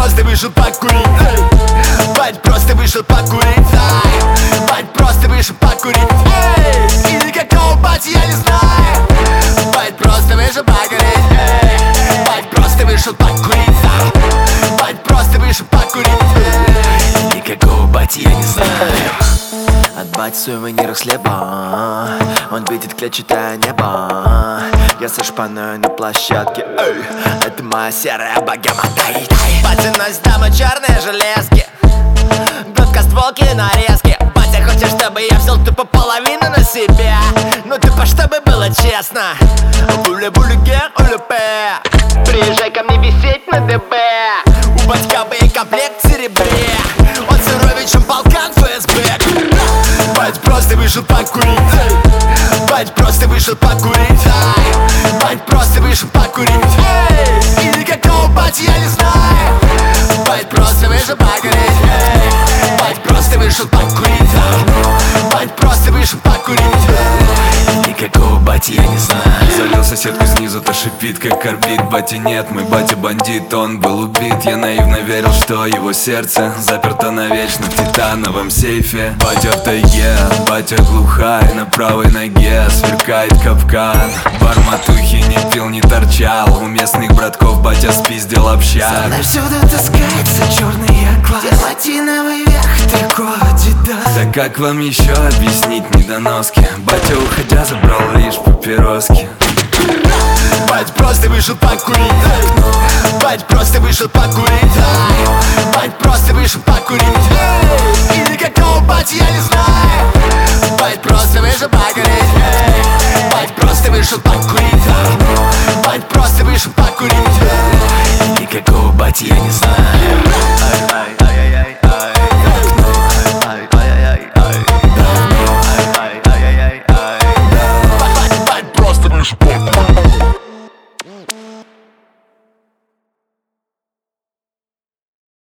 просто вышел покурить, эй. Бать просто вышел покурить, ай. Бать просто вышел покурить, эй. И никакого бати я не знаю. Бать просто вышел покурить, эй. Бать просто вышел покурить, ай. Бать просто вышел покурить, эй. Никакого бати я не знаю. От бати сувениров с хлеба, он видит клетчатое небо. Я со шпаной на площадке, эй. Это моя серая богема, дай. Батя носит дома черные железки, гудка стволки нарезки. Батя хочет, чтобы я взял тупо половину на себя. Ну тупо, чтобы было честно. Буля-буля гер улюпе. Приезжай ко мне висеть на ДБ. У батька боекомплект в серебре. Он суровичем полкан ФСБ. Бать просто вышел покурить, эй. Бать просто вышел покурить, ай. Бать просто вышел покурить, эй. И никакого бати я не знаю. Бать просто вышел покурить, эй. Бать просто вышел покурить, ай. Бать просто вышел покурить, эй. Никакого бати я не знаю. Залил соседку снизу, та шипит, как орбит. Батя нет, мой батя бандит, он был убит. Я наивно верил, что его сердце заперто навечно в титановом сейфе. Батя в тайге, батя глухая, на правой ноге сверкает капкан. Бар матухи не пил, не торчал, у местных братков батя спиздил общак. Всюду таскается черный класс, дерматиновый верх, трико, адидас. Да как вам еще объяснить недоноски? Батя, уходя, забрал лишь папироски. Бать просто вышел покурить, эй. Бать просто вышел покурить, ай. Бать просто вышел покурить, эй. И никакого бати я не знаю. Бать просто вышел покурить, эй. Бать просто вышел покурить, ай. Бать просто вышел покурить, эй. И никакого бати я не знаю.